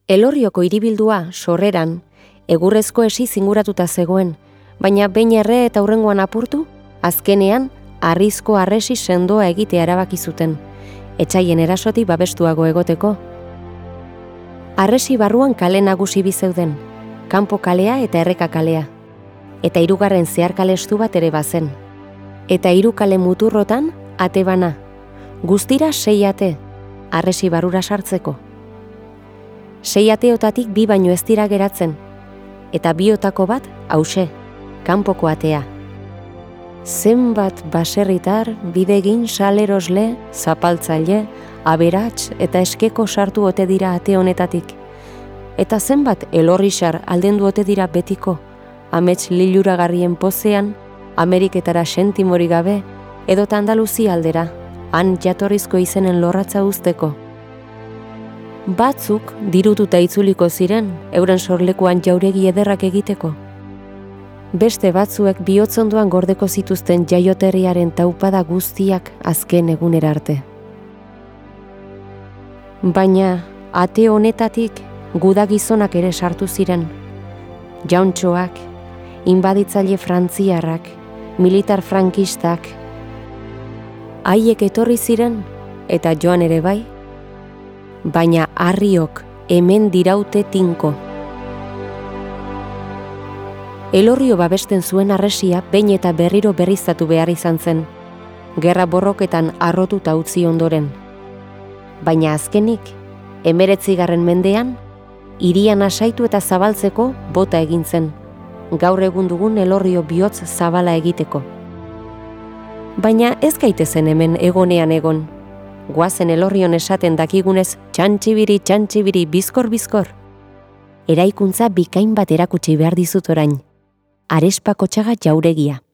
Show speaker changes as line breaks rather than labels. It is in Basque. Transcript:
Elorrioko hiribildua, sorreran, egurrezko esi zinguratuta zegoen, baina behin erre eta hurrengoan apurtu, azkenean, harrizko harresi sendoa egitea erabaki zuten, etsaien erasotik babestuago egoteko. Harresi barruan kale nagusi bi zeuden, kanpo kalea eta erreka kalea, eta hirugarren zeharkale estu bat ere bazen. Eta 3 kale muturrotan, ate bana, guztira 6 ate, harresi barrura sartzeko. 6 ateotatik 2 baino ez dira geratzen, eta biotako bat, hauxe, kanpoko atea. Zenbat baserritar, bidegin, salerosle, zapaltzaile, aberats eta eskeko sartu ote dira ate honetatik. Eta zenbat elorrixar aldendu ote dira betiko, amets liluragarrien pozean, Ameriketara sentimori gabe, edota Andaluzia aldera, han jatorrizko izenen lorratza uzteko. Batzuk dirututa itzuliko ziren, euren sorlekuan jauregi ederrak egiteko. Beste batzuek bihotzondoan gordeko zituzten jaioterriaren taupada guztiak azken egunera arte. Baina, ate honetatik gudagizonak ere sartu ziren. Jauntxoak, inbaditzaile frantziarrak, militar frankistak. Haiek etorri ziren, eta joan ere bai, baina harriok hemen diraute tinko. Elorrio babesten zuen harresia behin eta berriro berriztatu behar izan zen, gerra borroketan harrotuta utzi ondoren. Baina azkenik, 19. mendean, hirian asaitu eta zabaltzeko bota egin zen, gaur egun dugun Elorrio bihotz zabala egiteko. Baina ez gaitezen hemen egonean egon. Goazen Elorrion esaten dakigunez txantxibiri, bizkor. Eraikuntza bikain bat erakutsi behar dizut orain. Arespako txaga jauregia.